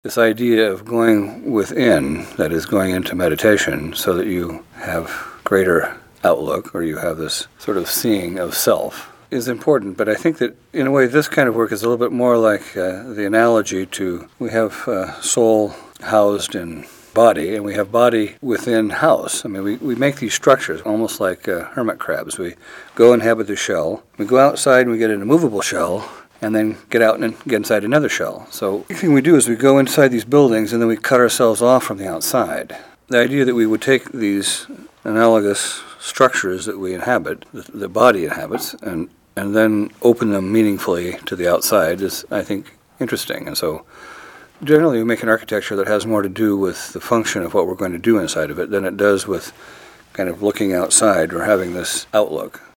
This idea of going within, that is going into meditation, so that you have greater outlook, or you have this sort of seeing of self, is important. But I think that, in a way, this kind of work is a little bit more like the analogy to, we have soul housed in body, and we have body within house. I mean, we make these structures almost like hermit crabs. We go inhabit the shell, we go outside and we get an immovable shell, and then get out and get inside another shell. So the thing we do is we go inside these buildings and then we cut ourselves off from the outside. The idea that we would take these analogous structures that we inhabit, the body inhabits, and then open them meaningfully to the outside is, I think, interesting. And so generally we make an architecture that has more to do with the function of what we're going to do inside of it than it does with kind of looking outside or having this outlook.